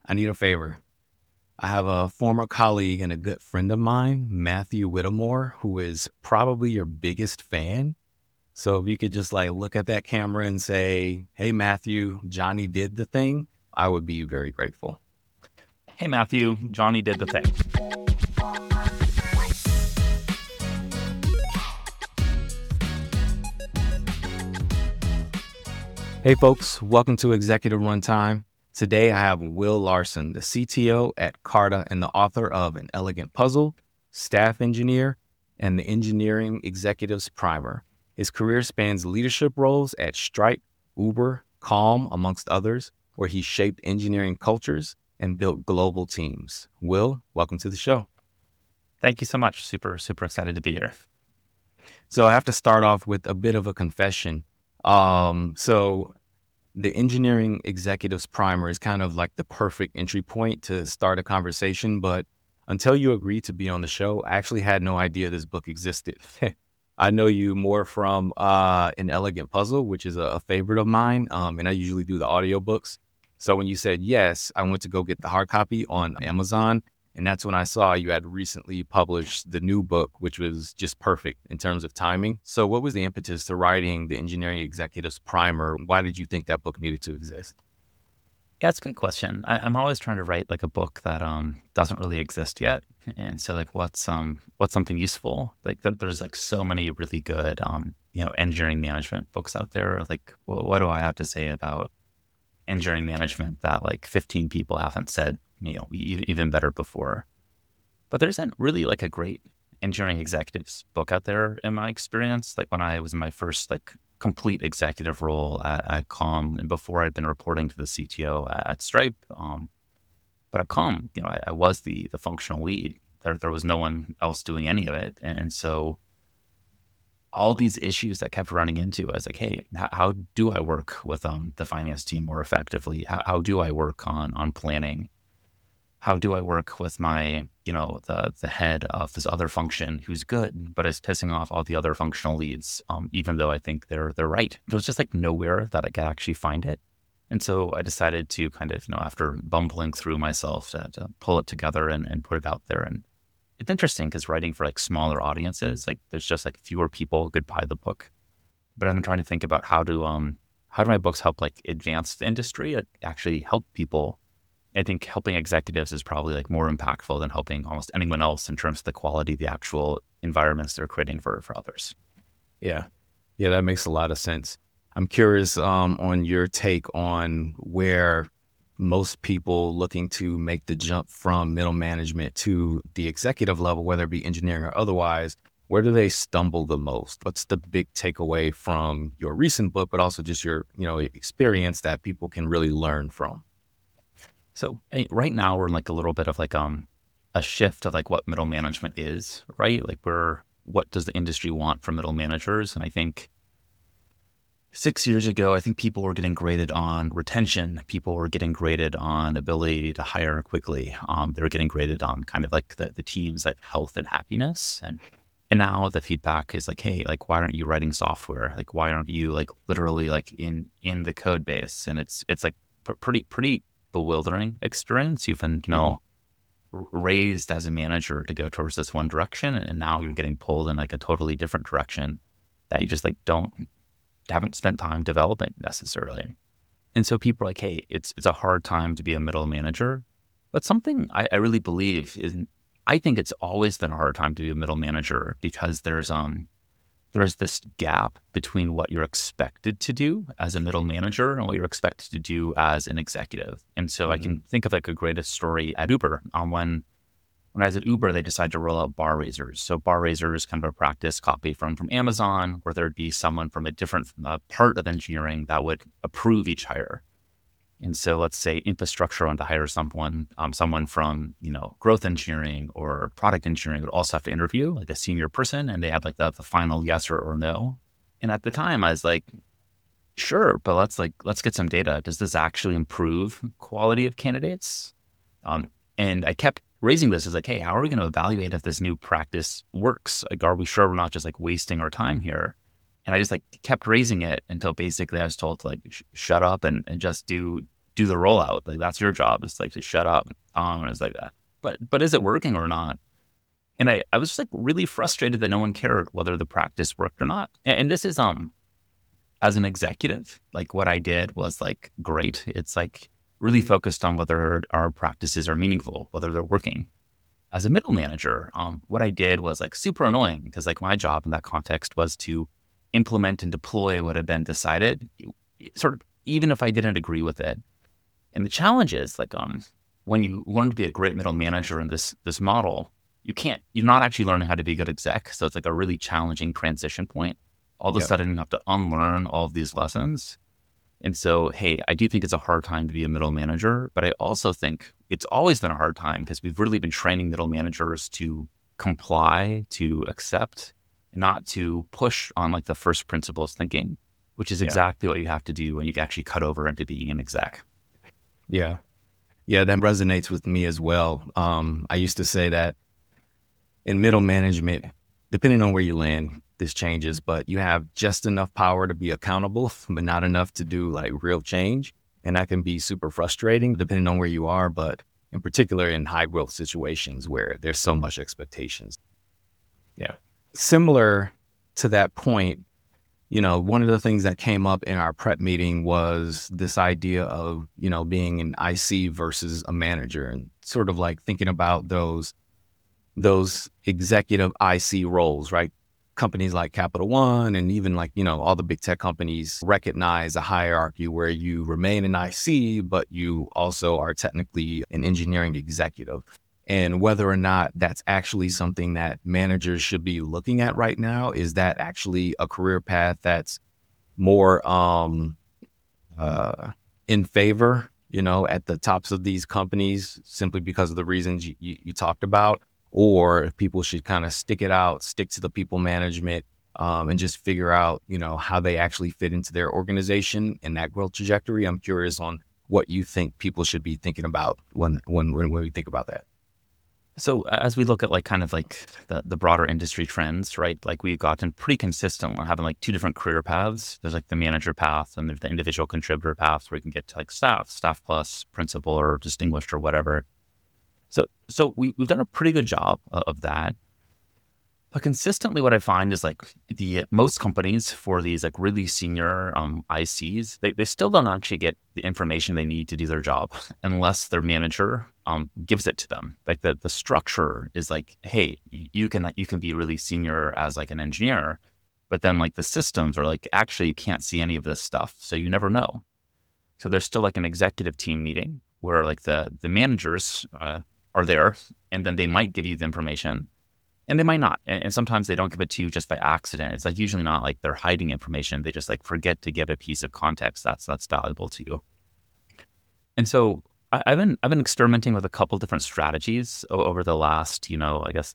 I need a favor. I have a former colleague and a good friend of mine, Matthew Whittemore, who is probably your biggest fan. So if you could just like look at that camera and say, "Hey, Matthew, Johnny did the thing," I would be very grateful. Hey, Matthew, Johnny did the thing. Hey, folks, welcome to Executive Runtime. Today, I have Will Larson, the CTO at Carta and the author of An Elegant Puzzle, staff engineer, and the Engineering Executives Primer. His career spans leadership roles at Stripe, Uber, Calm, amongst others, where he shaped engineering cultures and built global teams. Will, welcome to the show. Thank you so much. Super excited to be here. So I have to start off with a bit of a confession. So the Engineering Executives Primer is kind of like the perfect entry point to start a conversation. But until you agreed to be on the show, I actually had no idea this book existed. I know you more from An Elegant Puzzle, which is a favorite of mine. And I usually do the audiobooks. So when you said yes, I went to go get the hard copy on Amazon. And that's when I saw you had recently published the new book, which was just perfect in terms of timing. So what was the impetus to writing the Engineering Executives Primer? Why did you think that book needed to exist? Yeah, it's a good question. I'm always trying to write like a book that doesn't really exist yet, and so like what's something useful? Like there's like so many really good engineering management books out there. Like what do I have to say about engineering management that like 15 people haven't said even better before? But there isn't really like a great engineering executives book out there in my experience. Like when I was in my first like complete executive role at Calm, and before I'd been reporting to the CTO at Stripe. But at Calm, I was the functional lead. There was no one else doing any of it, and so all these issues that kept running into, I was like, hey, how do I work with the finance team more effectively? How do I work on planning? How do I work with my, the head of this other function who's good, but is pissing off all the other functional leads, even though I think they're right. There was just like nowhere that I could actually find it. And so I decided to kind of, after bumbling through myself to pull it together and put it out there. And it's interesting because writing for like smaller audiences, like there's just like fewer people could buy the book. But I'm trying to think about how do my books help like advance the industry, actually help people. I think helping executives is probably like more impactful than helping almost anyone else in terms of the quality of the actual environments they're creating for others. Yeah. Yeah, that makes a lot of sense. I'm curious on your take on where most people looking to make the jump from middle management to the executive level, whether it be engineering or otherwise, where do they stumble the most? What's the big takeaway from your recent book, but also just your, experience that people can really learn from? So right now we're in like a little bit of like a shift of like what middle management is, right? Like what does the industry want from middle managers? And I think 6 years ago, I think people were getting graded on retention. People were getting graded on ability to hire quickly. They were getting graded on kind of like the team's like health and happiness. And now the feedback is like, hey, like why aren't you writing software? Like why aren't you like literally like in the code base? And it's like pretty bewildering experience. You've been, raised as a manager to go towards this one direction, and now you're getting pulled in like a totally different direction that you just like haven't spent time developing necessarily. And so people are like, hey, it's a hard time to be a middle manager. But something I really believe is, I think it's always been a hard time to be a middle manager because there's this gap between what you're expected to do as a middle manager and what you're expected to do as an executive. And so I can think of like a greatest story at Uber. When I was at Uber, they decided to roll out bar raisers. So bar raisers kind of a practice copy from Amazon, where there'd be someone from a different part of engineering that would approve each hire. And so let's say infrastructure wanted to hire someone from, growth engineering or product engineering would also have to interview like a senior person, and they had like the final yes or no. And at the time I was like, sure, but let's get some data. Does this actually improve quality of candidates? And I kept raising this as like, hey, how are we going to evaluate if this new practice works? Like, are we sure we're not just like wasting our time here? And I just like kept raising it until basically I was told to like shut up and just do do the rollout. Like that's your job. It's like to shut up. And it's like that. But is it working or not? And I was just like really frustrated that no one cared whether the practice worked or not. And this is as an executive, like what I did was like great. It's like really focused on whether our practices are meaningful, whether they're working. As a middle manager, what I did was like super annoying because like my job in that context was to implement and deploy what had been decided, sort of even if I didn't agree with it. And the challenge is like when you learn to be a great middle manager in this model, you're not actually learning how to be a good exec. So it's like a really challenging transition point. All of a sudden you have to unlearn all of these lessons. And so, hey, I do think it's a hard time to be a middle manager, but I also think it's always been a hard time because we've really been training middle managers to comply, to accept, not to push on like the first principles thinking, which is exactly what you have to do when you actually cut over into being an exec. Yeah. Yeah, that resonates with me as well. I used to say that in middle management, depending on where you land, this changes, but you have just enough power to be accountable, but not enough to do like real change. And that can be super frustrating depending on where you are, but in particular in high growth situations where there's so much expectations. Yeah. Similar to that point, one of the things that came up in our prep meeting was this idea of, being an IC versus a manager and sort of like thinking about those executive IC roles, right? Companies like Capital One and even like, all the big tech companies recognize a hierarchy where you remain an IC, but you also are technically an engineering executive. And whether or not that's actually something that managers should be looking at right now, is that actually a career path that's more in favor, at the tops of these companies simply because of the reasons you talked about? Or if people should kind of stick it out, stick to the people management, and just figure out, how they actually fit into their organization and that growth trajectory. I'm curious on what you think people should be thinking about when we think about that. So as we look at like kind of like the broader industry trends, right? Like we've gotten pretty consistent on having like two different career paths. There's like the manager path and there's the individual contributor path where you can get to like staff plus, principal or distinguished or whatever. So we've done a pretty good job of that. But consistently what I find is like the most companies for these like really senior ICs, they still don't actually get the information they need to do their job unless their manager gives it to them. Like the structure is like, hey, you can be really senior as like an engineer, but then like the systems are like, actually you can't see any of this stuff. So you never know. So there's still like an executive team meeting where like the managers are there, and then they might give you the information and they might not. And sometimes they don't give it to you just by accident. It's like usually not like they're hiding information. They just like forget to give a piece of context that's valuable to you. And so I've been experimenting with a couple different strategies over the last, I guess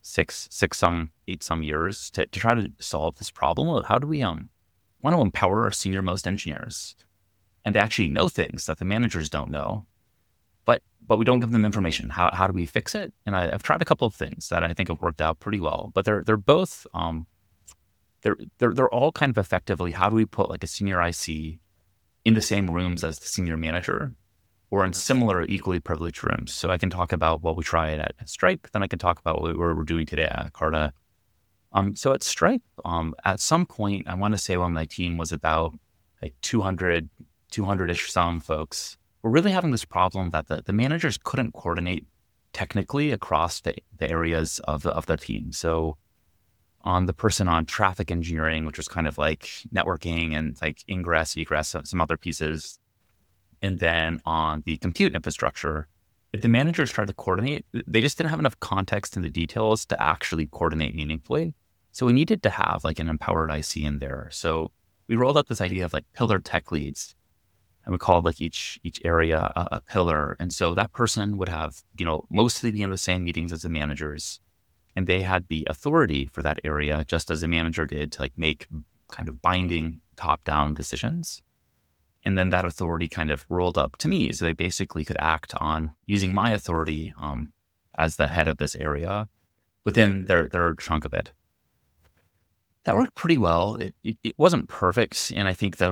8 years to try to solve this problem of how do we want to empower our senior most engineers and they actually know things that the managers don't know. But we don't give them information. How do we fix it? And I've tried a couple of things that I think have worked out pretty well. But they're both they're all kind of effectively how do we put like a senior IC in the same rooms as the senior manager, or in similar equally privileged rooms. So I can talk about what we tried at Stripe, then I can talk about what we're doing today at Carta. So at Stripe, at some point, I want to say when my team was about like 200-ish some folks. We're really having this problem that the managers couldn't coordinate technically across the areas of the team. So on the person on traffic engineering, which was kind of like networking and like ingress, egress, some other pieces. And then on the compute infrastructure, if the managers tried to coordinate, they just didn't have enough context in the details to actually coordinate meaningfully. So we needed to have like an empowered IC in there. So we rolled out this idea of like pillar tech leads. And we called like each area a pillar. And so that person would have, mostly be in the same meetings as the managers. And they had the authority for that area, just as a manager did, to like make kind of binding top-down decisions. And then that authority kind of rolled up to me. So they basically could act on using my authority as the head of this area within their chunk of it. That worked pretty well. It wasn't perfect. And I think that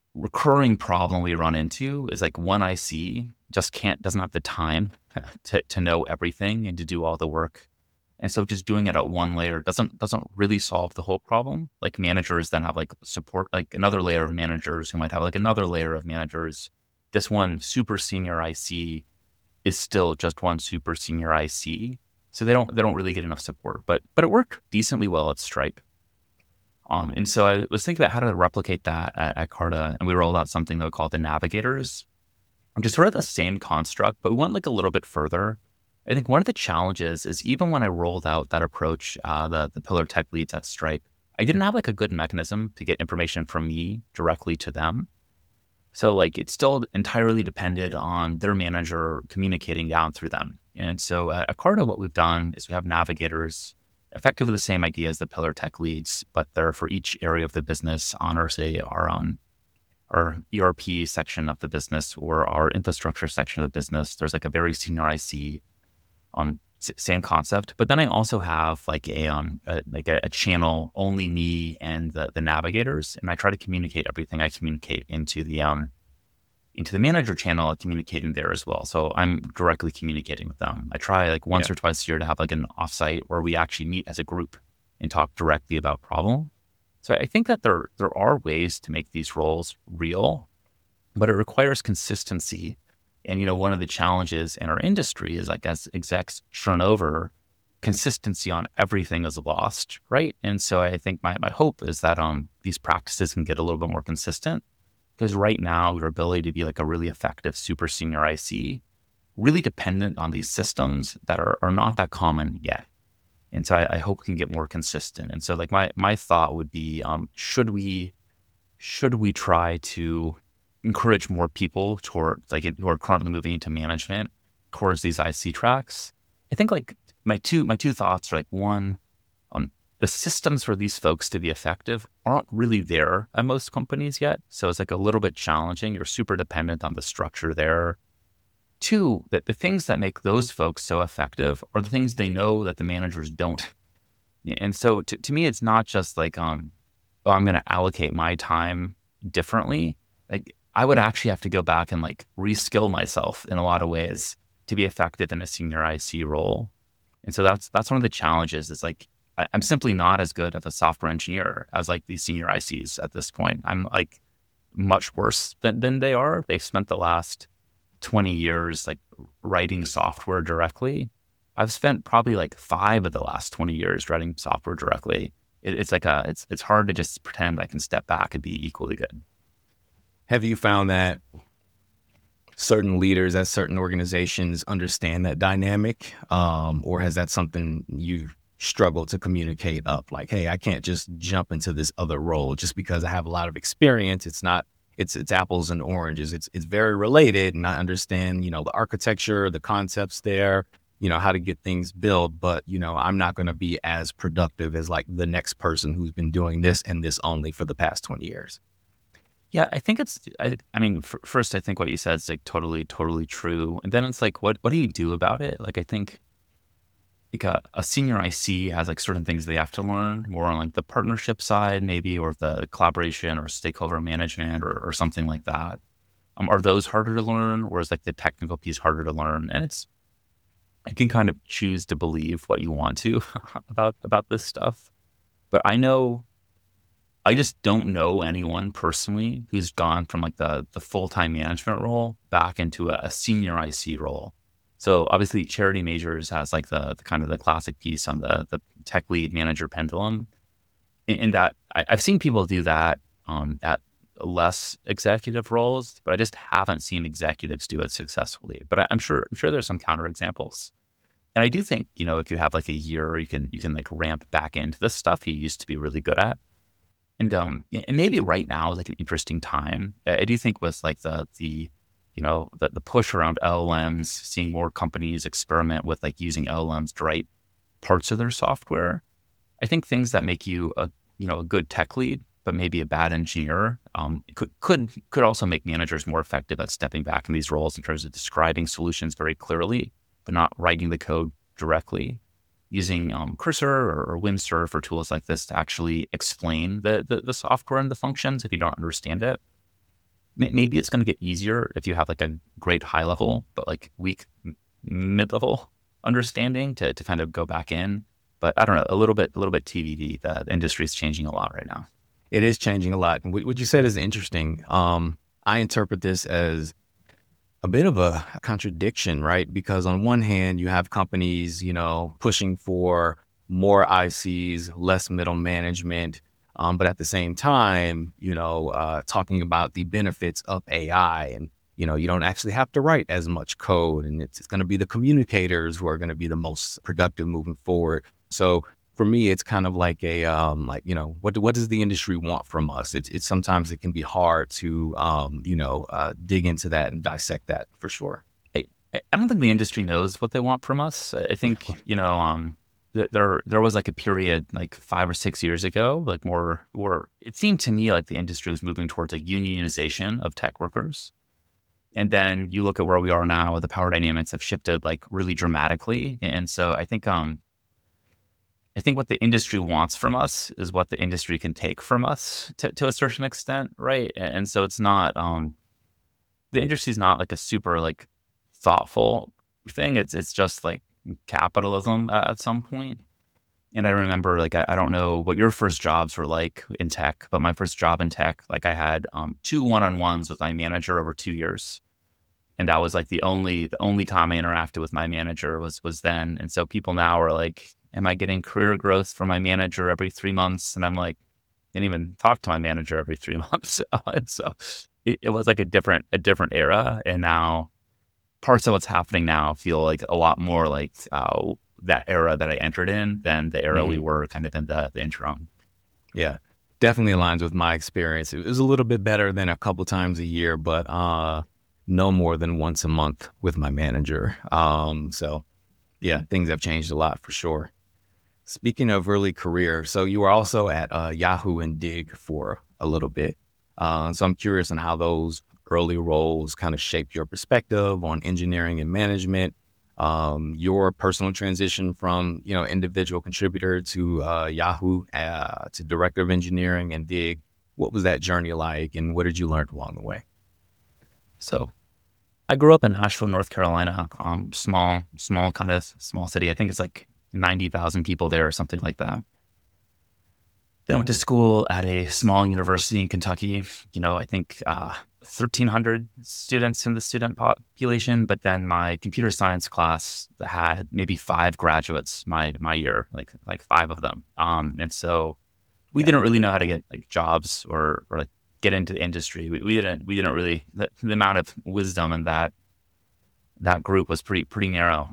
recurring problem we run into is like one IC just doesn't have the time to know everything and to do all the work. And so just doing it at one layer doesn't really solve the whole problem. Like managers then have like support, like another layer of managers who might have like another layer of managers. This one super senior IC is still just one super senior IC. So they don't really get enough support. But it worked decently well at Stripe. And so I was thinking about how to replicate that at Carta, and we rolled out something that we call the navigators, which is sort of the same construct, but we went like a little bit further. I think one of the challenges is even when I rolled out that approach, the pillar tech leads at Stripe, I didn't have like a good mechanism to get information from me directly to them. So like it still entirely depended on their manager communicating down through them. And so at Carta, what we've done is we have navigators, effectively the same idea as the pillar tech leads, but they're for each area of the business on our, say, our ERP section of the business or our infrastructure section of the business. There's like a very senior IC on same concept. But then I also have like a channel, only me and the navigators. And I try to communicate everything I communicate into the manager channel, communicating there as well. So I'm directly communicating with them. I try like once or twice a year to have like an offsite where we actually meet as a group and talk directly about problem. So I think that there are ways to make these roles real, but it requires consistency. And, one of the challenges in our industry is like as execs turn over, consistency on everything is lost, right? And so I think my hope is that these practices can get a little bit more consistent. Because right now, your ability to be like a really effective super senior IC, really dependent on these systems that are not that common yet. And so I hope we can get more consistent. And so like my thought would be, should we try to encourage more people towards like who are currently moving into management towards these IC tracks? I think like my two thoughts are like one, the systems for these folks to be effective aren't really there at most companies yet. So it's like a little bit challenging. You're super dependent on the structure there. Two, that the things that make those folks so effective are the things they know that the managers don't. And so to me, it's not just like, I'm going to allocate my time differently. Like I would actually have to go back and like reskill myself in a lot of ways to be effective in a senior IC role. And so that's one of the challenges is like, I'm simply not as good of a software engineer as like these senior ICs at this point. I'm like much worse than they are. They've spent the last 20 years like writing software directly. I've spent probably like 5 of the last 20 years writing software directly. It's like it's hard to just pretend I can step back and be equally good. Have you found that certain leaders at certain organizations understand that dynamic? Or has that something you struggle to communicate up? Like, hey, I can't just jump into this other role just because I have a lot of experience. It's apples and oranges. It's very related, and I understand, the architecture, the concepts there, how to get things built, but, I'm not going to be as productive as like the next person who's been doing this and this only for the past 20 years. Yeah, I think first, I think what you said is like totally, totally true. And then it's like, what do you do about it? Like, I think like a senior IC has like certain things they have to learn more on like the partnership side, maybe, or the collaboration or stakeholder management or something like that. Are those harder to learn, or is like the technical piece harder to learn? And I can kind of choose to believe what you want to about this stuff. But I just don't know anyone personally who's gone from like the full-time management role back into a senior IC role. So obviously Charity Majors has like the kind of the classic piece on the tech lead manager pendulum. In that I've seen people do that at less executive roles, but I just haven't seen executives do it successfully. But I'm sure there's some counterexamples. And I do think, if you have like a year, you can like ramp back into the stuff you used to be really good at. And maybe right now is like an interesting time. I do think with like the push around LLMs, seeing more companies experiment with like using LLMs to write parts of their software. I think things that make you a good tech lead, but maybe a bad engineer, could also make managers more effective at stepping back in these roles in terms of describing solutions very clearly, but not writing the code directly. Using Cursor or Windsurf or tools like this to actually explain the software and the functions if you don't understand it. maybe it's going to get easier if you have like a great high level, but like weak mid level understanding to kind of go back in. But I don't know, a little bit TBD. The industry is changing a lot right now. It is changing a lot. And what you said is interesting. I interpret this as a bit of a contradiction, right? Because on one hand, you have companies, pushing for more ICs, less middle management, but at the same time, talking about the benefits of AI, and you don't actually have to write as much code, and it's going to be the communicators who are going to be the most productive moving forward. So for me, it's kind of like a what does the industry want from us? It's sometimes it can be hard to dig into that and dissect that for sure. I don't think the industry knows what they want from us. I think there was like a period like 5 or 6 years ago, like more where it seemed to me like the industry was moving towards a unionization of tech workers. And then you look at where we are now, the power dynamics have shifted like really dramatically. And so I think what the industry wants from us is what the industry can take from us to a certain extent, right? And so it's not the industry is not like a super like thoughtful thing. It's just like capitalism at some point. And I remember like I don't know what your first jobs were like in tech, but my first job in tech, like I had 2 one-on-ones with my manager over 2 years. And that was like the only time I interacted with my manager was then. And so people now are like, am I getting career growth from my manager every 3 months? And I'm like, didn't even talk to my manager every 3 months. And so it was like a different era. And now parts of what's happening now feel like a lot more like that era that I entered in than the era we were kind of in the interim. Yeah, definitely aligns with my experience. It was a little bit better than a couple times a year, but no more than once a month with my manager. So yeah, things have changed a lot for sure. Speaking of early career, so you were also at Yahoo and Dig for a little bit. So I'm curious on how those early roles kind of shaped your perspective on engineering and management, your personal transition from, individual contributor to Yahoo, to director of engineering and Dig. What was that journey like, and what did you learn along the way? So I grew up in Asheville, North Carolina, small city. I think it's like 90,000 people there or something like that. Then I went to school at a small university in Kentucky. I think 1,300 students in the student population. But then my computer science class had maybe 5 graduates my year, like 5 of them. And so we didn't really know how to get like jobs or like get into the industry. We didn't really the amount of wisdom in that group was pretty narrow.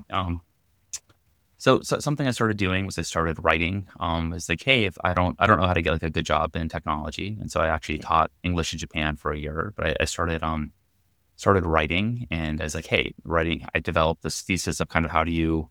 So something I started doing was I started writing. It's like, hey, if I don't know how to get like a good job in technology, and so I actually taught English in Japan for a year. But I started writing, and I was like, hey, writing. I developed this thesis of kind of how do you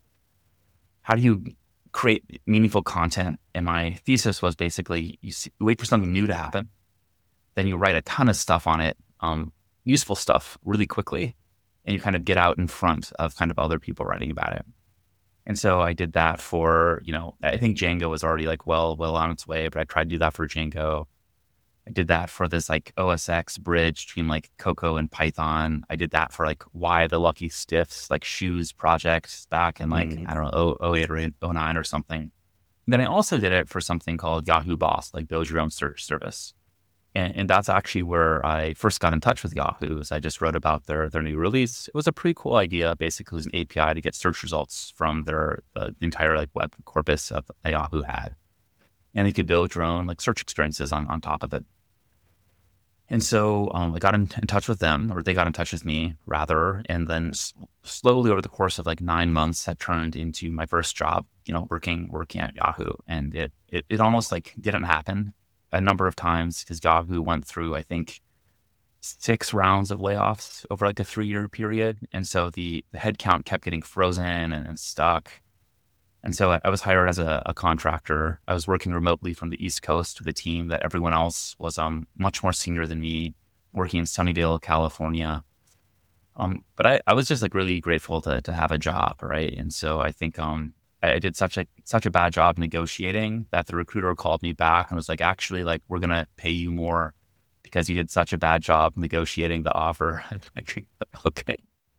create meaningful content, and my thesis was basically you wait for something new to happen, then you write a ton of stuff on it, useful stuff, really quickly, and you kind of get out in front of kind of other people writing about it. And so I did that for, I think Django was already like well on its way, but I tried to do that for Django. I did that for this like OSX bridge between like Cocoa and Python. I did that for like Why the Lucky Stiffs, like shoes projects back in like, I don't know, 08 or 09 or something. And then I also did it for something called Yahoo Boss, like build your own search service. And that's actually where I first got in touch with Yahoo. I just wrote about their new release. It was a pretty cool idea. Basically, it was an API to get search results from the entire like web corpus that Yahoo had, and you could build your own like search experiences on top of it. And so I got in touch with them, or they got in touch with me rather, and then slowly over the course of like 9 months, that turned into my first job. Working at Yahoo, and it almost like didn't happen a number of times because Yahoo went through, I think, 6 rounds of layoffs over like a 3-year period. And so the headcount kept getting frozen and stuck. And so I was hired as a contractor. I was working remotely from the East Coast with a team that everyone else was much more senior than me, working in Sunnyvale, California. But I was just like really grateful to have a job, right? And so I think I did such a bad job negotiating that the recruiter called me back and was like, actually, like, we're going to pay you more because you did such a bad job negotiating the offer. Like, okay.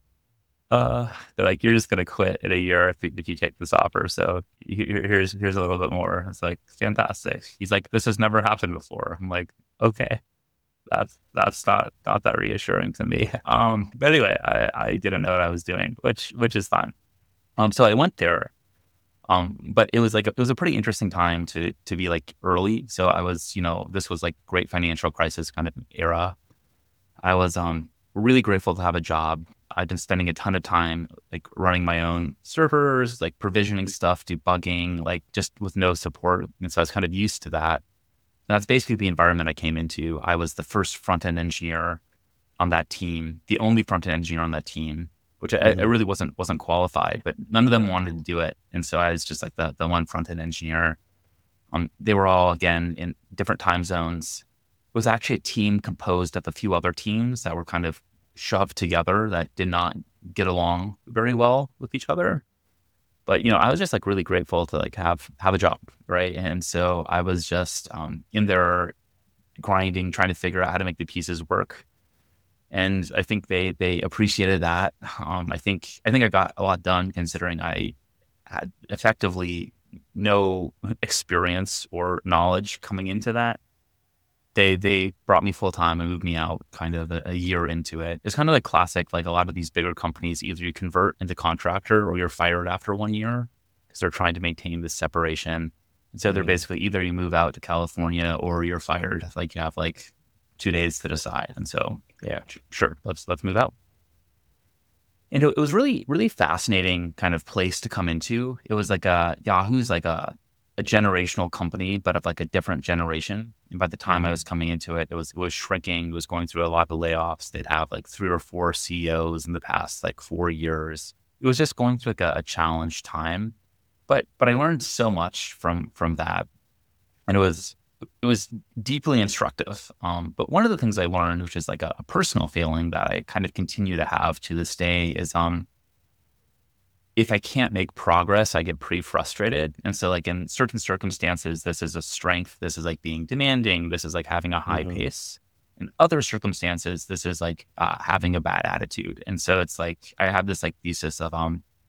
They're like, you're just gonna quit in a year if you take this offer. So here's a little bit more. It's like fantastic. He's like, this has never happened before. I'm like, okay, that's not that reassuring to me. But anyway, I didn't know what I was doing, which is fine. So I went there. But it was a pretty interesting time to be like early. So I was, this was like great financial crisis kind of era. I was really grateful to have a job. I'd been spending a ton of time like running my own servers, like provisioning stuff, debugging, like just with no support. And so I was kind of used to that. And that's basically the environment I came into. I was the first front-end engineer on that team, the only front-end engineer on that team, which I really wasn't qualified, but none of them wanted to do it. And so I was just like the one front-end engineer. They were all, again, in different time zones. It was actually a team composed of a few other teams that were kind of shoved together that did not get along very well with each other. But, I was just like really grateful to like have a job, right? And so I was just in there grinding, trying to figure out how to make the pieces work. And I think they appreciated that. I think I got a lot done considering I had effectively no experience or knowledge coming into that. They brought me full time and moved me out kind of a year into it. It's kind of like classic, like a lot of these bigger companies, either you convert into contractor or you're fired after 1 year because they're trying to maintain this separation. And so they're basically either you move out to California or you're fired. Like you have like 2 days to decide. And so, yeah, sure, let's move out. And it was really, really fascinating kind of place to come into. It was like Yahoo's like a generational company, but of like a different generation. And by the time I was coming into it, it was shrinking. It was going through a lot of layoffs. They'd have like 3 or 4 CEOs in the past like 4 years. It was just going through like a challenge time. But I learned so much from that. And it was deeply instructive. But one of the things I learned, which is like a personal feeling that I kind of continue to have to this day, is if I can't make progress, I get pretty frustrated. And so like in certain circumstances, this is a strength. This is like being demanding. This is like having a high pace. In other circumstances, this is like having a bad attitude. And so it's like, I have this like thesis of,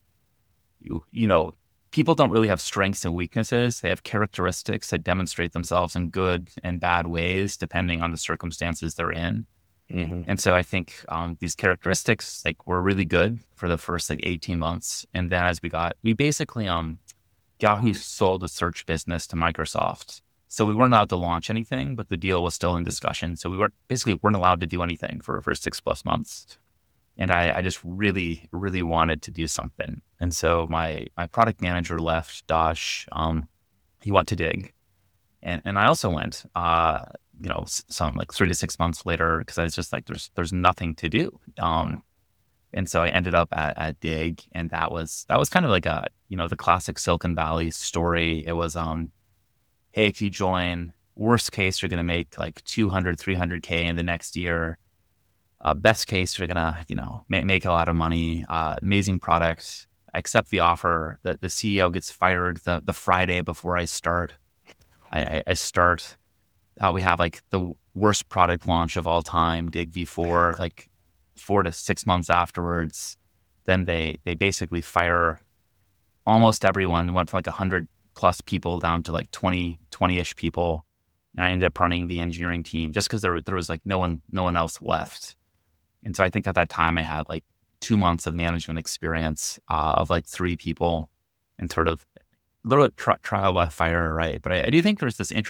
people don't really have strengths and weaknesses. They have characteristics that demonstrate themselves in good and bad ways, depending on the circumstances they're in. And so I think these characteristics like were really good for the first like 18 months. And then as we basically, Yahoo sold the search business to Microsoft. So we weren't allowed to launch anything, but the deal was still in discussion. So we weren't allowed to do anything for 6+ months. And I just really, really wanted to do something. And so my product manager left, Dash. He went to Dig. And I also went, some like 3 to 6 months later, because I was just like, there's nothing to do. And so I ended up at Dig, and that was kind of like the classic Silicon Valley story. It was, hey, if you join, worst case, you're going to make like 200, 300K in the next year. Best case, you're going to, make a lot of money, amazing product. I accept the offer. The CEO gets fired the Friday before I start. I start. We have like the worst product launch of all time, Dig V4, like 4 to 6 months afterwards. Then they basically fire almost everyone. Went from like 100+ people down to like 20-ish people. And I ended up running the engineering team just because there was like no one else left. And so I think at that time I had like 2 months of management experience of like 3 people, and sort of a little bit trial by fire, right? But I do think there's this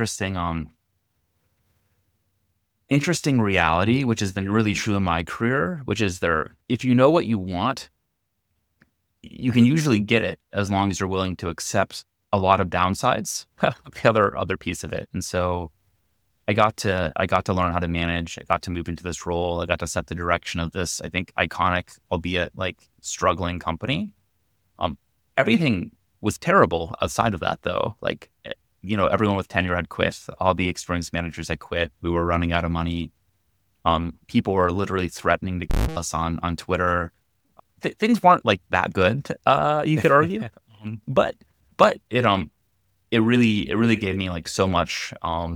interesting reality, which has been really true in my career, which is if you know what you want, you can usually get it as long as you're willing to accept a lot of downsides, the other piece of it. And so I got to learn how to manage. I got to move into this role. I got to set the direction of this, I think, iconic, albeit like struggling company. Everything was terrible outside of that, though. Like, everyone with tenure had quit. All the experienced managers had quit. We were running out of money. People were literally threatening to kill us on Twitter. Things weren't like that good, you could argue. But it really gave me like so much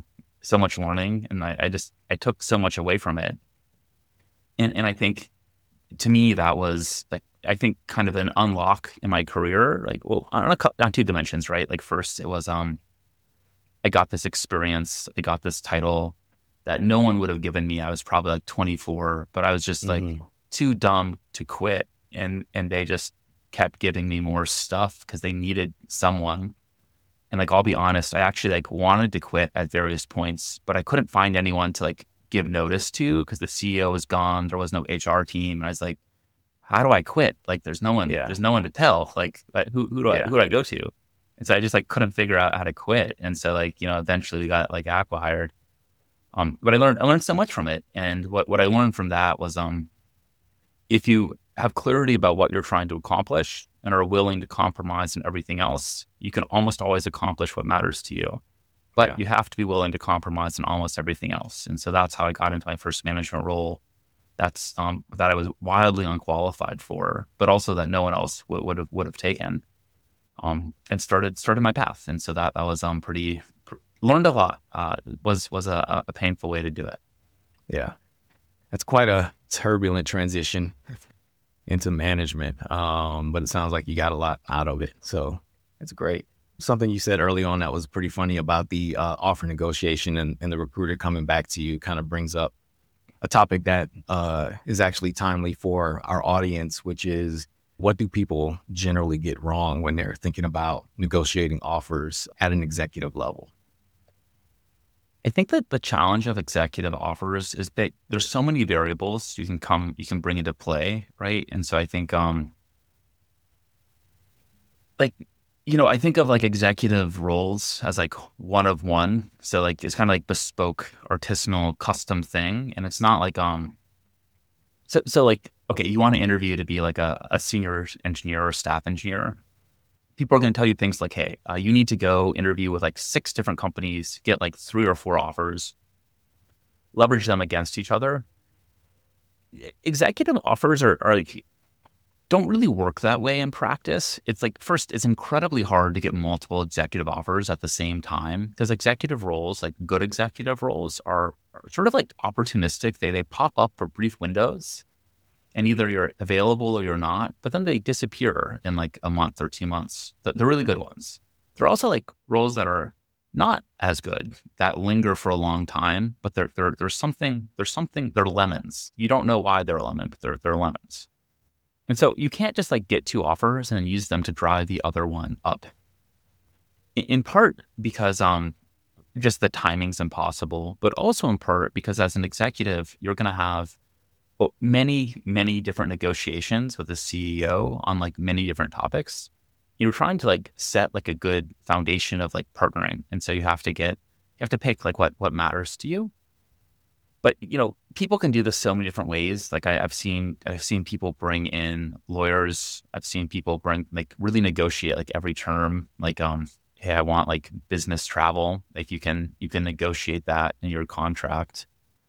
so much learning, and I took so much away from it. And I think to me that was like, I think kind of an unlock in my career, like, well, on two dimensions, right? Like first it was, I got this experience, I got this title that no one would have given me. I was probably like 24, but I was just like Mhm. too dumb to quit. And they just kept giving me more stuff because they needed someone. And like, I'll be honest, I actually like wanted to quit at various points, but I couldn't find anyone to like give notice to because the CEO was gone. There was no HR team. And I was like, how do I quit? Like, Yeah. there's no one to tell. Like Yeah. who do I go to? And so I just like couldn't figure out how to quit. And so like, eventually we got like acquired. But I learned so much from it. And what I learned from that was, if you have clarity about what you're trying to accomplish and are willing to compromise in everything else, you can almost always accomplish what matters to you. But Yeah. you have to be willing to compromise in almost everything else. And so that's how I got into my first management role. That's that I was wildly unqualified for, but also that no one else would have taken. And started my path. And so that was learned a lot. Was a painful way to do it. Yeah. That's quite a turbulent transition into management. But it sounds like you got a lot out of it. So it's great. Something you said early on that was pretty funny about the offer negotiation and the recruiter coming back to you kind of brings up a topic that is actually timely for our audience, which is, what do people generally get wrong when they're thinking about negotiating offers at an executive level? I think that the challenge of executive offers is that there's so many variables you can bring into play, right? And so I think like, I think of like executive roles as like one of one. So like it's kind of like bespoke, artisanal, custom thing. And it's not like so like, okay, you want to interview to be like a senior engineer or staff engineer. People are going to tell you things like, hey, you need to go interview with like 6 different companies, get like 3 or 4 offers, leverage them against each other. Executive offers are like, don't really work that way in practice. It's like, first, it's incredibly hard to get multiple executive offers at the same time because executive roles, like good executive roles, are sort of like opportunistic. They pop up for brief windows, and either you're available or you're not, but then they disappear in like a month or 2 months. The really good ones. There are also like roles that are not as good that linger for a long time, but there's something, they're lemons. You don't know why they're lemon, but they're lemons. And so you can't just like get 2 offers and then use them to drive the other one up. In part because just the timing's impossible, but also in part because as an executive, you're going to have many different negotiations with the CEO on like many different topics. You're trying to like set like a good foundation of like partnering. And so you have to pick like what matters to you. But people can do this so many different ways. Like I've seen people bring in lawyers. I've seen people bring like really negotiate like every term. Like hey, I want like business travel. Like you can negotiate that in your contract.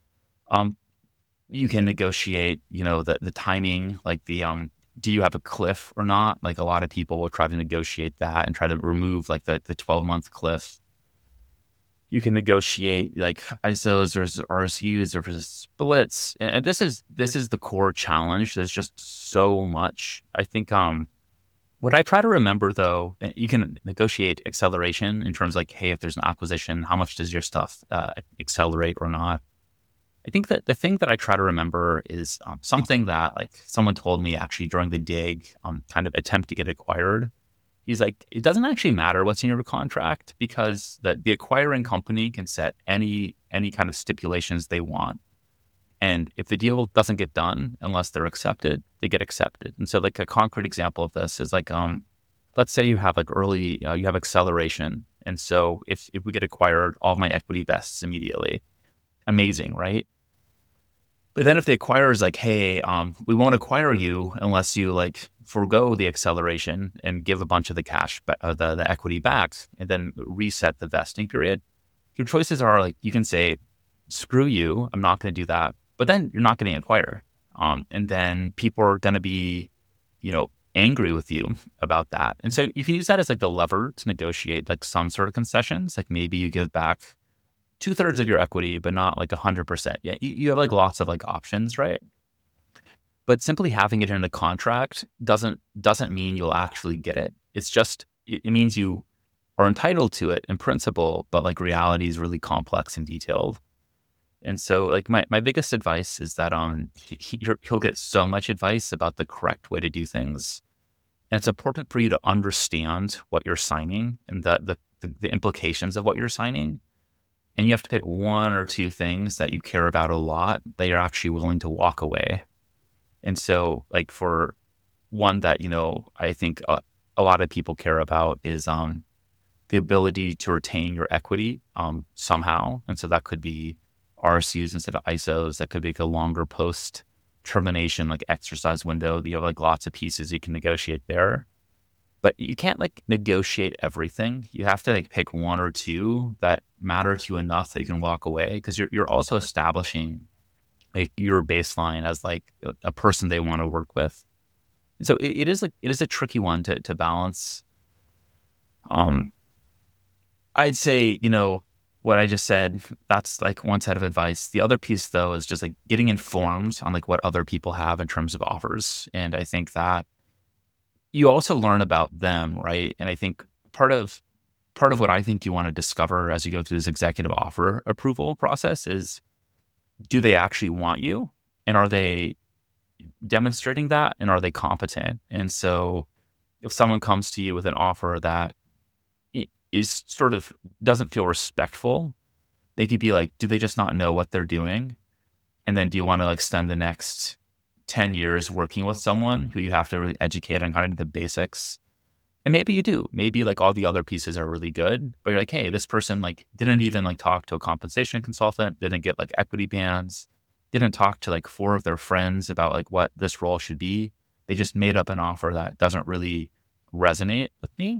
You can negotiate, the timing, like do you have a cliff or not? Like a lot of people will try to negotiate that and try to remove like the 12-month cliff. You can negotiate like ISOs versus RSUs versus splits. And this is the core challenge. There's just so much. I think what I try to remember though, you can negotiate acceleration in terms of like, hey, if there's an acquisition, how much does your stuff accelerate or not? I think that the thing that I try to remember is something that like someone told me actually during the dig kind of attempt to get acquired. He's like, it doesn't actually matter what's in your contract because the acquiring company can set any kind of stipulations they want. And if the deal doesn't get done unless they're accepted, they get accepted. And so like a concrete example of this is like, let's say you have like you have acceleration. And so if we get acquired, all of my equity vests immediately. Amazing, right? But then if the acquirer is like, hey, we won't acquire you unless you like forego the acceleration and give a bunch of the cash, the equity back, and then reset the vesting period. Your choices are like, you can say, screw you, I'm not going to do that. But then you're not getting acquired. And then people are going to be, angry with you about that. And so you can use that as like the lever to negotiate like some sort of concessions. Like maybe you give back 2/3 of your equity, but not like 100%. Yeah, you have like lots of like options, right? But simply having it in the contract doesn't mean you'll actually get it. It's just it means you are entitled to it in principle, but like reality is really complex and detailed. And so like my biggest advice is that he'll get so much advice about the correct way to do things. And it's important for you to understand what you're signing and the implications of what you're signing. And you have to pick one or two things that you care about a lot that you're actually willing to walk away. And so like for one that, I think a lot of people care about is the ability to retain your equity somehow. And so that could be RSUs instead of ISOs. That could be like a longer post termination, like exercise window. You have like lots of pieces you can negotiate there, but you can't like negotiate everything. You have to like pick one or two that matter to you enough that you can walk away, because you're also establishing like your baseline as like a person they want to work with. So it is a tricky one to balance. I'd say, what I just said, that's like one set of advice. The other piece though is just like getting informed on like what other people have in terms of offers. And I think that you also learn about them, right? And I think part of what I think you want to discover as you go through this executive offer approval process is, do they actually want you? And are they demonstrating that? And are they competent? And so if someone comes to you with an offer that is sort of doesn't feel respectful, they could be like, do they just not know what they're doing? And then do you want to like spend the next 10 years working with someone who you have to really educate on kind of the basics? And maybe you do. Maybe like all the other pieces are really good, but you're like, hey, this person like didn't even like talk to a compensation consultant, didn't get like equity bands, didn't talk to like 4 of their friends about like what this role should be. They just made up an offer that doesn't really resonate with me.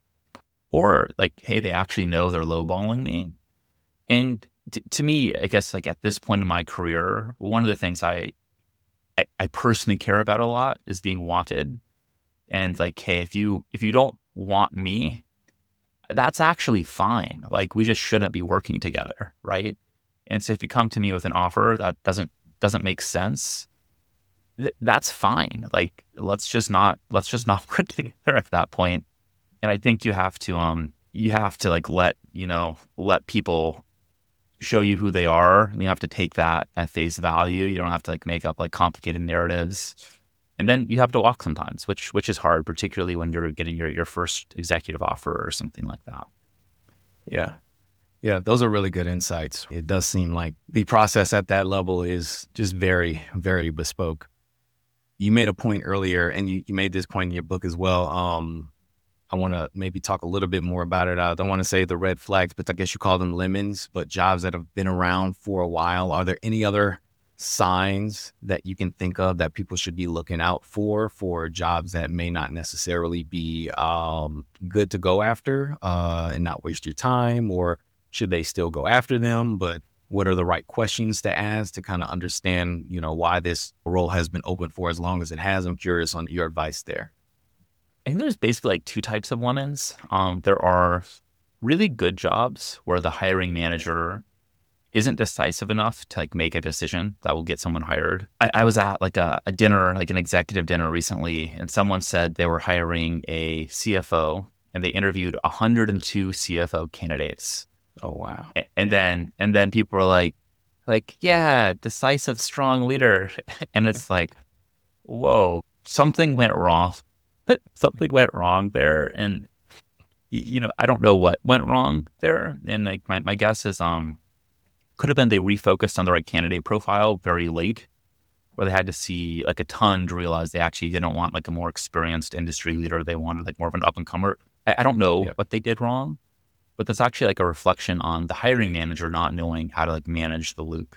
Or like, hey, they actually know they're lowballing me. And to me, I guess like at this point in my career, one of the things I personally care about a lot is being wanted. And like, hey, if you don't want me, that's actually fine. Like, we just shouldn't be working together, right? And so if you come to me with an offer that doesn't make sense, that's fine. Like, let's just not work together at that point. And I think you have to like let people show you who they are, and you have to take that at face value. You don't have to like make up like complicated narratives. And then you have to walk sometimes, which is hard, particularly when you're getting your first executive offer or something like that. Yeah. Yeah, those are really good insights. It does seem like the process at that level is just very, very bespoke. You made a point earlier, and you made this point in your book as well. I want to maybe talk a little bit more about it. I don't want to say the red flags, but I guess you call them lemons, but jobs that have been around for a while. Are there any other signs that you can think of that people should be looking out for jobs that may not necessarily be good to go after and not waste your time? Or should they still go after them? But what are the right questions to ask to kind of understand, why this role has been open for as long as it has? I'm curious on your advice there. I think there's basically like 2 types of lemons. There are really good jobs where the hiring manager isn't decisive enough to like make a decision that will get someone hired. I was at like a dinner, like an executive dinner recently, and someone said they were hiring a CFO, and they interviewed 102 CFO candidates. Oh, wow. And then people were like, yeah, decisive, strong leader. And it's like, whoa, something went wrong. Something went wrong there. And, I don't know what went wrong there. And like my guess is, could have been they refocused on the right candidate profile very late, where they had to see like a ton to realize they actually didn't want like a more experienced industry leader. They wanted like more of an up and comer. I don't know what they did wrong, but that's actually like a reflection on the hiring manager not knowing how to like manage the loop.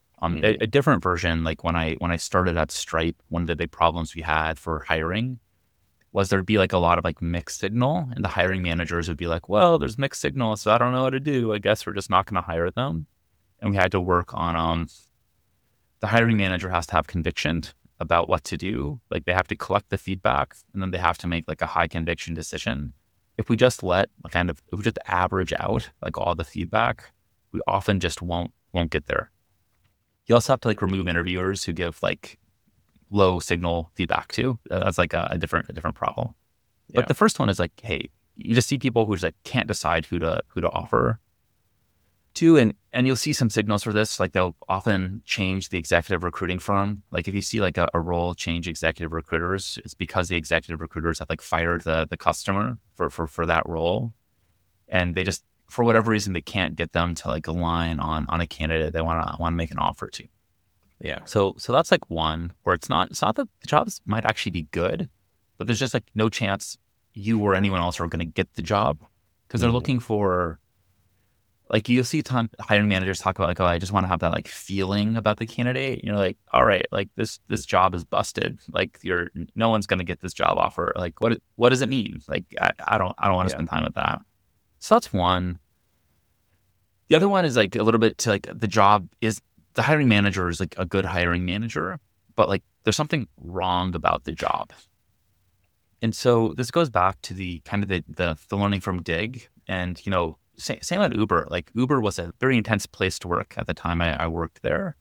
A different version, like when I started at Stripe, one of the big problems we had for hiring was there'd be like a lot of like mixed signal, and the hiring managers would be like, well, there's mixed signal, so I don't know what to do. I guess we're just not going to hire them. And we had to work on, the hiring manager has to have conviction about what to do. Like, they have to collect the feedback, and then they have to make like a high conviction decision. If we just if we just average out like all the feedback, we often just won't get there. You also have to like remove interviewers who give like low signal feedback too. That's like a different problem. Yeah. But the first one is like, hey, you just see people who just like can't decide who to offer to, and you'll see some signals for this. Like they'll often change the executive recruiting firm. Like if you see like a role change executive recruiters, it's because the executive recruiters have like fired the customer for that role, and they just for whatever reason they can't get them to like align on a candidate they want to make an offer to. Yeah. So that's like one where it's not that the jobs might actually be good, but there's just like no chance you or anyone else are going to get the job because they're looking for, like, you'll see hiring managers talk about like, oh, I just want to have that like feeling about the candidate. You're like, all right, like this job is busted. Like no one's going to get this job offer. Like what does it mean? Like I don't want to spend time with that. So that's one. The other one is like a little bit to like the hiring manager is like a good hiring manager, but like there's something wrong about the job. And so this goes back to the kind of the learning from Dig, and same at Uber. Like Uber was a very intense place to work at the time I worked there.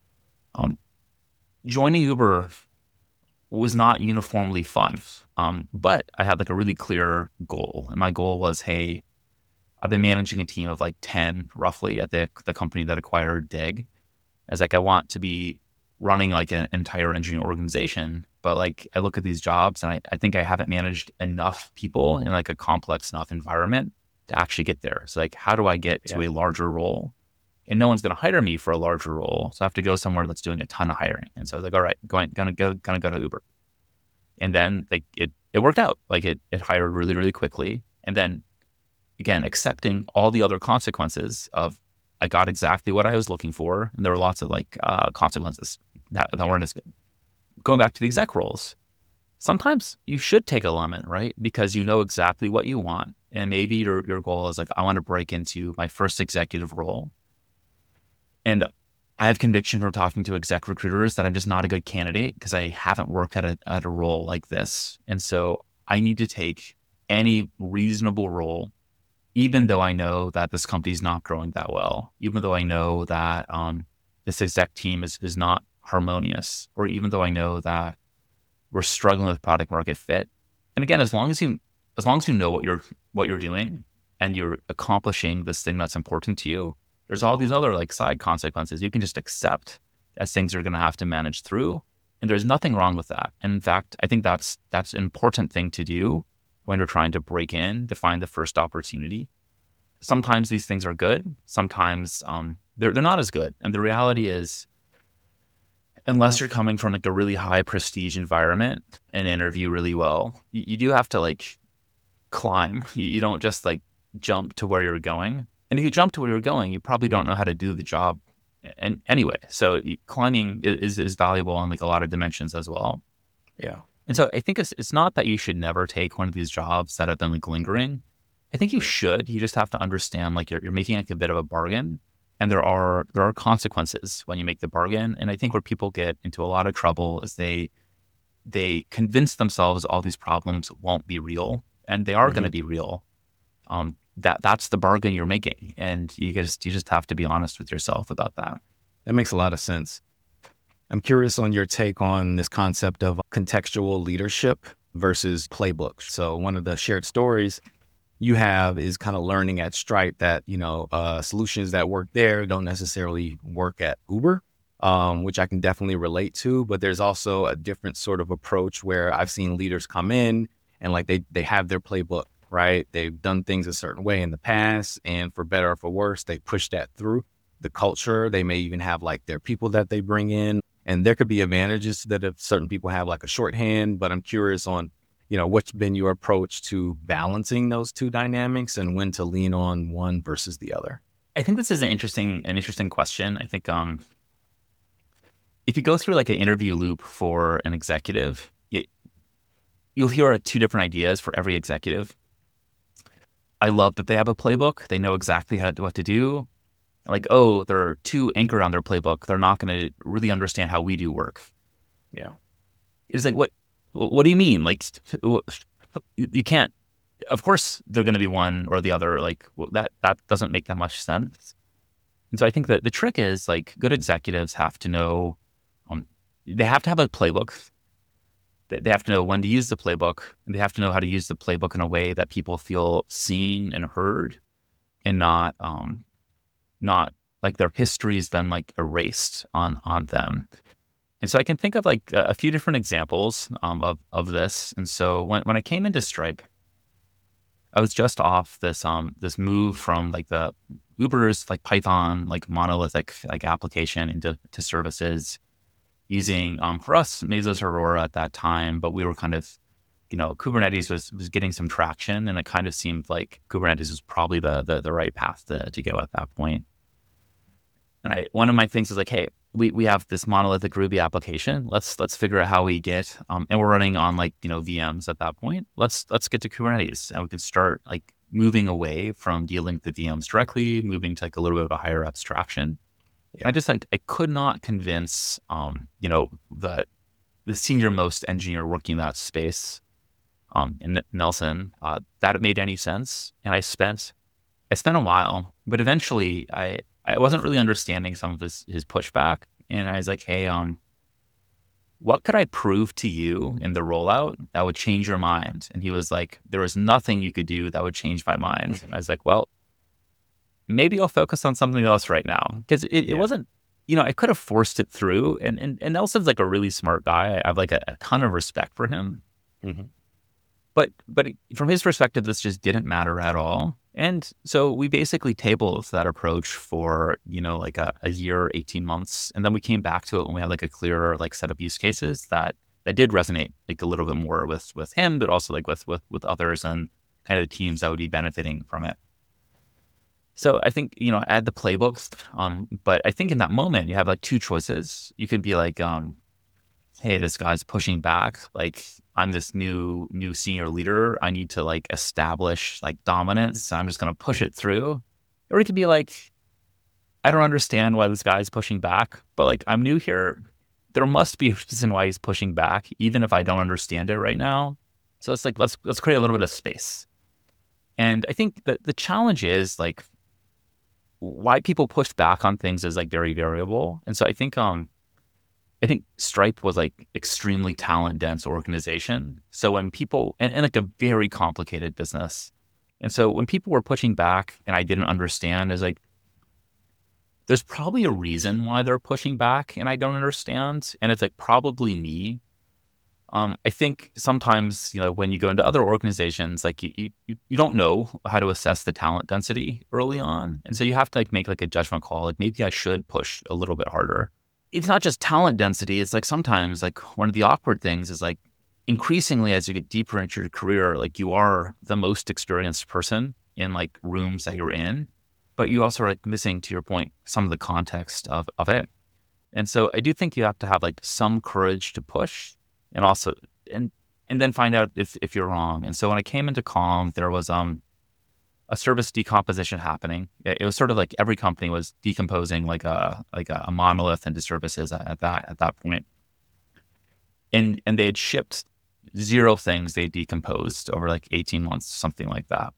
Joining Uber was not uniformly fun, but I had like a really clear goal, and my goal was, hey, I've been managing a team of like 10 roughly at the company that acquired Dig. As like I want to be running like an entire engineering organization, but like I look at these jobs and I think I haven't managed enough people in like a complex enough environment to actually get there. So like, how do I get to a larger role? And no one's going to hire me for a larger role, so I have to go somewhere that's doing a ton of hiring. And so I was like, all right, gonna go to Uber. And then like it worked out. Like it hired really, really quickly. And then again, accepting all the other consequences of I got exactly what I was looking for. And there were lots of like consequences that weren't as good. Going back to the exec roles, sometimes you should take a lemon, right? Because you know exactly what you want. And maybe your goal is like, I want to break into my first executive role. And I have conviction from talking to exec recruiters that I'm just not a good candidate because I haven't worked at a role like this. And so I need to take any reasonable role, even though I know that this company is not growing that well, even though I know that this exec team is not harmonious, or even though I know that we're struggling with product market fit. And again, as long as you know what you're doing and you're accomplishing this thing that's important to you, there's all these other like side consequences you can just accept as things you're going to have to manage through. And there's nothing wrong with that. And in fact, I think that's an important thing to do when you're trying to break in to find the first opportunity. Sometimes these things are good. Sometimes they're not as good. And the reality is, unless you're coming from like a really high prestige environment and interview really well, you do have to like climb. You don't just like jump to where you're going. And if you jump to where you're going, you probably don't know how to do the job. And anyway, so climbing is valuable on like a lot of dimensions as well. Yeah. And so I think it's not that you should never take one of these jobs that have been like lingering. I think you should. You just have to understand like you're making like a bit of a bargain, and there are consequences when you make the bargain. And I think where people get into a lot of trouble is they convince themselves all these problems won't be real, and they are going to be real. That's the bargain you're making, and you just have to be honest with yourself about that. That makes a lot of sense. I'm curious on your take on this concept of contextual leadership versus playbooks. So one of the shared stories you have is kind of learning at Stripe that, solutions that work there don't necessarily work at Uber, which I can definitely relate to. But there's also a different sort of approach where I've seen leaders come in and like they have their playbook, right? They've done things a certain way in the past, and for better or for worse, they push that through the culture. They may even have like their people that they bring in. And there could be advantages that if certain people have like a shorthand, but I'm curious on, what's been your approach to balancing those two dynamics and when to lean on one versus the other? I think this is an interesting question. I think if you go through like an interview loop for an executive, you'll hear two different ideas for every executive. I love that they have a playbook. They know exactly what to do. Like, oh, they're too anchored on their playbook. They're not going to really understand how we do work. Yeah. It's like, what do you mean? Like, you can't, of course, they're going to be one or the other. Like, that doesn't make that much sense. And so I think that the trick is like good executives have to know, um, they have to have a playbook. They have to know when to use the playbook, and they have to know how to use the playbook in a way that people feel seen and heard, and not like their history's been like erased on them. And so I can think of like a few different examples of this. And so when I came into Stripe, I was just off this move from like the Uber's like Python like monolithic like application into to services using for us Mesos Aurora at that time, but we were kind of, Kubernetes was getting some traction, and it kind of seemed like Kubernetes was probably the right path to go at that point. And one of my things is like, hey, we have this monolithic Ruby application. Let's figure out how we get, and we're running on like, VMs at that point. Let's get to Kubernetes, and we can start like moving away from dealing with the VMs directly, moving to like a little bit of a higher abstraction. And I just like, I could not convince, the senior most engineer working in that space, in Nelson, that it made any sense. And I spent a while, but eventually I wasn't really understanding some of his pushback. And I was like, hey, what could I prove to you in the rollout that would change your mind? And he was like, there was nothing you could do that would change my mind. And I was like, well, maybe I'll focus on something else right now. Because it wasn't, I could have forced it through. And Nelson's like a really smart guy. I have like a ton of respect for him. Mm-hmm. But from his perspective, this just didn't matter at all. And so we basically tabled that approach for, like a year, 18 months. And then we came back to it when we had like a clearer like set of use cases that did resonate like a little bit more with him, but also like with others and kind of the teams that would be benefiting from it. So I think, add the playbooks. But I think in that moment you have like two choices. You could be like, hey, this guy's pushing back. Like, I'm this new senior leader. I need to like establish like dominance. So I'm just going to push it through. Or it could be like, I don't understand why this guy's pushing back, but like, I'm new here. There must be a reason why he's pushing back, even if I don't understand it right now. So it's like, let's create a little bit of space. And I think that the challenge is like why people push back on things is like very variable. And so I think Stripe was like extremely talent dense organization. So when people, and like a very complicated business. And so when people were pushing back and I didn't understand, is like, there's probably a reason why they're pushing back and I don't understand. And it's like probably me. I think sometimes, when you go into other organizations, like you don't know how to assess the talent density early on. And so you have to like make like a judgment call. Like maybe I should push a little bit harder. It's not just talent density. It's like sometimes like one of the awkward things is like increasingly as you get deeper into your career, like you are the most experienced person in like rooms that you're in, but you also are like missing, to your point, some of the context of it. And so I do think you have to have like some courage to push and also, and then find out if you're wrong. And so when I came into Calm, there was, a service decomposition happening. It was sort of like every company was decomposing like a monolith into services at that point. And they had shipped 0 things they decomposed over like 18 months, something like that.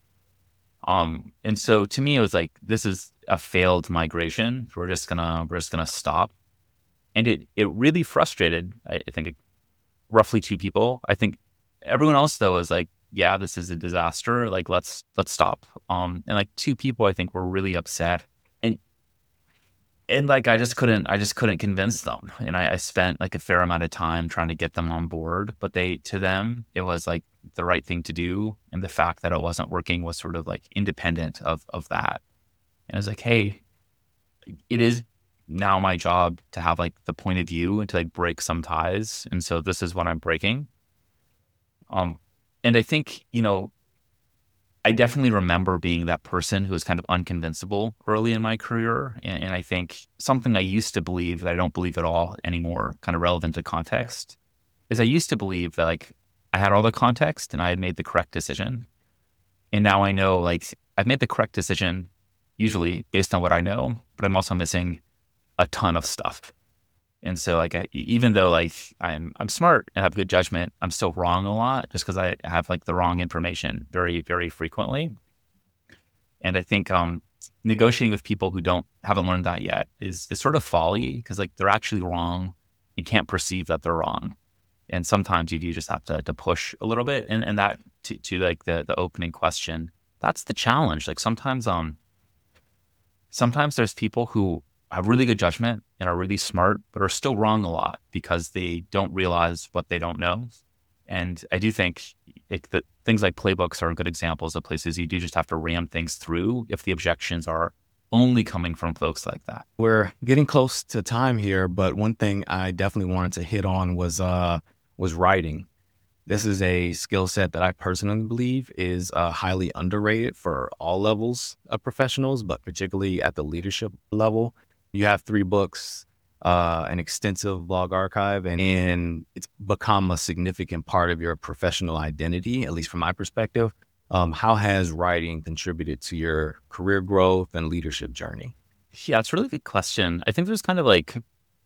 And so to me, it was like, this is a failed migration. We're just gonna stop. And it really frustrated, I think, roughly 2 people. I think everyone else though was like, yeah, this is a disaster. Like, let's stop. And like 2 people, I think, were really upset. And like, I just couldn't convince them. And I spent like a fair amount of time trying to get them on board, but to them, it was like the right thing to do. And the fact that it wasn't working was sort of like independent of that. And I was like, hey, it is now my job to have like the point of view and to like break some ties. And so this is what I'm breaking. And I think, I definitely remember being that person who was kind of unconvincible early in my career. And I think something I used to believe that I don't believe at all anymore, kind of relevant to context, is I used to believe that like I had all the context and I had made the correct decision. And now I know like I've made the correct decision usually based on what I know, but I'm also missing a ton of stuff. And so like, even though like I'm smart and have good judgment, I'm still wrong a lot just because I have like the wrong information very, very frequently. And I think, negotiating with people who haven't learned that yet is sort of folly because like they're actually wrong. You can't perceive that they're wrong. And sometimes you do just have to push a little bit. And that to like the opening question, that's the challenge. Like sometimes there's people who have really good judgment and are really smart, but are still wrong a lot because they don't realize what they don't know. And I do think that things like playbooks are good examples of places you do just have to ram things through if the objections are only coming from folks like that. We're getting close to time here, but one thing I definitely wanted to hit on was writing. This is a skill set that I personally believe is highly underrated for all levels of professionals, but particularly at the leadership level. You have 3 books, an extensive blog archive, and it's become a significant part of your professional identity, at least from my perspective. How has writing contributed to your career growth and leadership journey? Yeah, it's a really good question. I think there's kind of like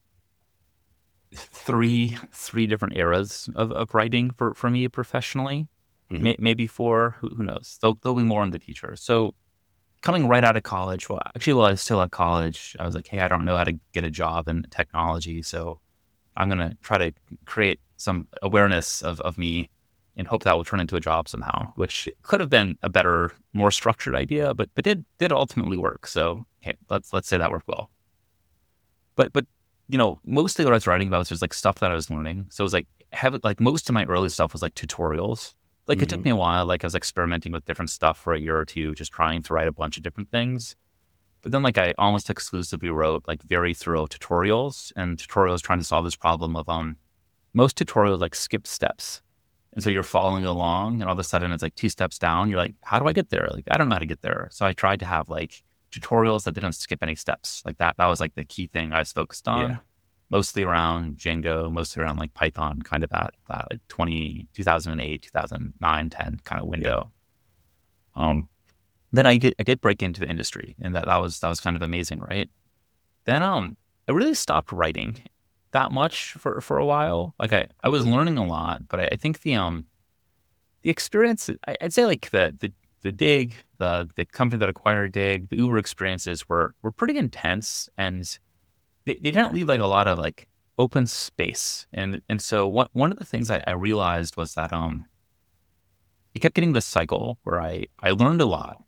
three different eras of writing for me professionally. Maybe 4, who knows? There'll be more in the future. So coming right out of college, well, actually, while I was still at college, I was like, hey, I don't know how to get a job in technology. So I'm going to try to create some awareness of me and hope that will turn into a job somehow, which could have been a better, more structured idea, but did ultimately work. So hey, let's say that worked well. But mostly what I was writing about was just like stuff that I was learning. So it was like most of my early stuff was like tutorials. Like it took me a while. Like I was experimenting with different stuff for a year or two, just trying to write a bunch of different things. But then like I almost exclusively wrote like very thorough tutorials, and tutorials trying to solve this problem of most tutorials like skip steps. And so you're following along and all of a sudden it's like 2 steps down. You're like, how do I get there? Like, I don't know how to get there. So I tried to have like tutorials that didn't skip any steps. Like that was like the key thing I was focused on. Mostly around Django, mostly around like Python, kind of that like 2008, 2009, 10 kind of window. Then I did break into the industry, and that was kind of amazing, right? Then I really stopped writing that much for a while. Like I was learning a lot, but I think the experience, I'd say like the Dig, the company that acquired Dig, the Uber experiences were pretty intense, and they didn't leave like a lot of like open space. And so one of the things I realized was that it kept getting this cycle where I learned a lot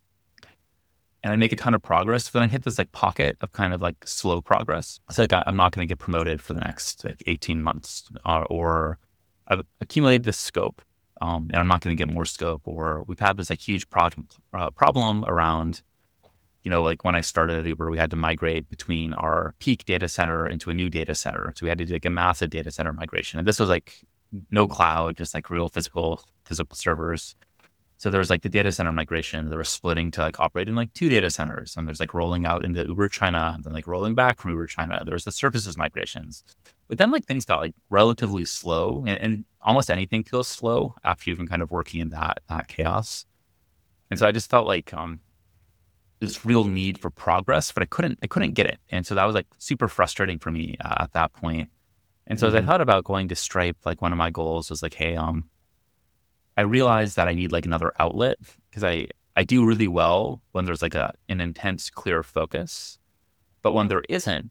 and I make a ton of progress, but then I hit this like pocket of kind of like slow progress. It's like I'm not going to get promoted for the next like 18 months, or I've accumulated this scope, and I'm not going to get more scope, or we've had this like huge problem around, like when I started at Uber, we had to migrate between our peak data center into a new data center. So we had to do like a massive data center migration. And this was like no cloud, just like real physical servers. So there was like the data center migration. There was splitting to like operate in like 2 data centers. And there's like rolling out into Uber China, and then like rolling back from Uber China. There was the services migrations. But then like things got like relatively slow, and almost anything feels slow after you've been kind of working in that chaos. And so I just felt like this real need for progress, but I couldn't get it. And so that was like super frustrating for me at that point. And so as I thought about going to Stripe, like one of my goals was like, hey, I realized that I need like another outlet, because I do really well when there's like an intense, clear focus. But when there isn't,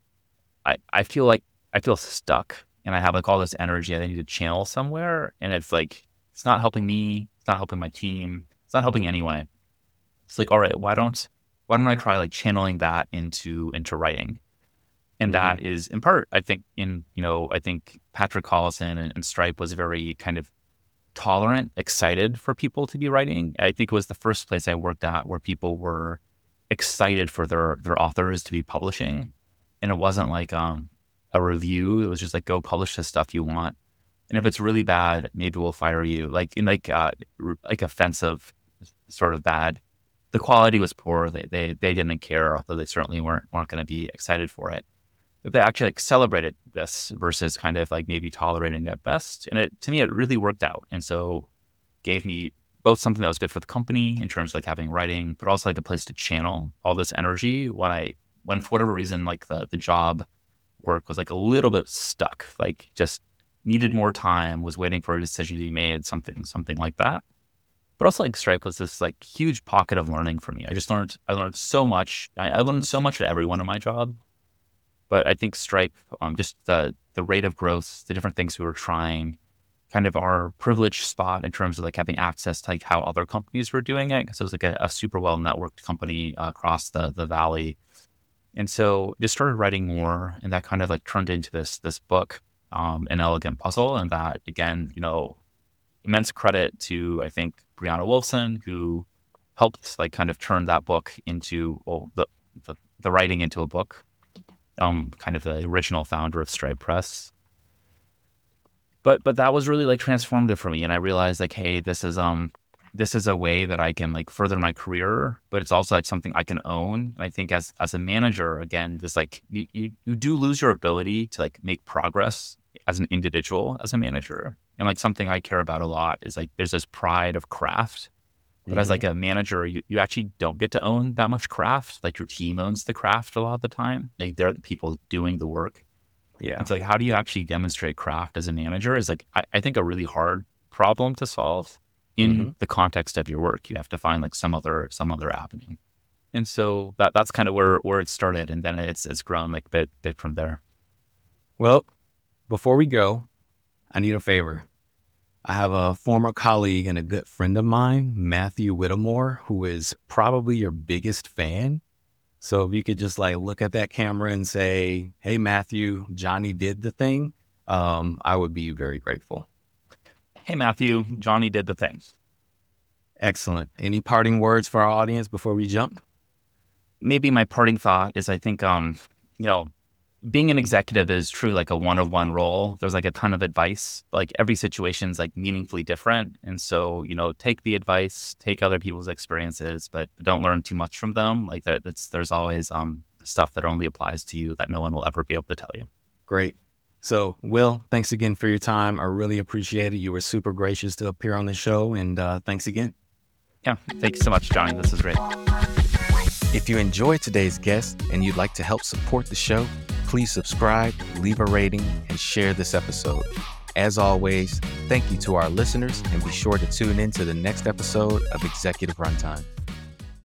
I feel stuck, and I have like all this energy that I need to channel somewhere. And it's like, it's not helping me. It's not helping my team. It's not helping anyone. It's like, all right, why don't I try like channeling that into writing? And that is in part, I think I think Patrick Collison and Stripe was very kind of tolerant, excited for people to be writing. I think it was the first place I worked at where people were excited for their authors to be publishing. And it wasn't like a review. It was just like, go publish the stuff you want. And if it's really bad, maybe we'll fire you. Like in like offensive, sort of bad. The quality was poor. They didn't care, although they certainly weren't going to be excited for it. But they actually like celebrated this versus kind of like maybe tolerating it at best. And to me, it really worked out. And so gave me both something that was good for the company in terms of like having writing, but also like a place to channel all this energy when for whatever reason, like the job work was like a little bit stuck, like just needed more time, was waiting for a decision to be made, something like that. But also like Stripe was this like huge pocket of learning for me. I learned so much. I learned so much at every one of my job. But I think Stripe, just the rate of growth, the different things we were trying, kind of our privileged spot in terms of like having access to like how other companies were doing it. Because it was like a super well networked company across the valley. And so just started writing more, and that kind of like turned into this book, An Elegant Puzzle. And that again, immense credit to, I think, Brianna Wilson, who helped like kind of turn that book into the writing into a book. Kind of the original founder of Stripe Press. But that was really like transformative for me. And I realized like, hey, this is a way that I can like further my career, but it's also like something I can own. And I think as a manager, again, this like you do lose your ability to like make progress as an individual, as a manager. And like something I care about a lot is like there's this pride of craft. But as like a manager, you actually don't get to own that much craft. Like your team owns the craft a lot of the time. Like they're the people doing the work. Yeah. It's like, how do you actually demonstrate craft as a manager is like, I think a really hard problem to solve in the context of your work. You have to find like some other avenue. And so that's kind of where it started. And then it's grown like bit from there. Well, before we go, I need a favor. I have a former colleague and a good friend of mine, Matthew Whittemore, who is probably your biggest fan. So if you could just like look at that camera and say, hey, Matthew, Johnny did the thing, I would be very grateful. Hey, Matthew, Johnny did the thing. Excellent. Any parting words for our audience before we jump? Maybe my parting thought is I think, being an executive is truly like a one-on-one role. There's like a ton of advice. Like every situation is like meaningfully different. And so, take the advice, take other people's experiences, but don't learn too much from them. Like there's always stuff that only applies to you that no one will ever be able to tell you. Great. So Will, thanks again for your time. I really appreciate it. You were super gracious to appear on the show, and thanks again. Yeah. Thank you so much, Johnny. This is great. If you enjoyed today's guest and you'd like to help support the show, please subscribe, leave a rating, and share this episode. As always, thank you to our listeners, and be sure to tune in to the next episode of Executive Runtime.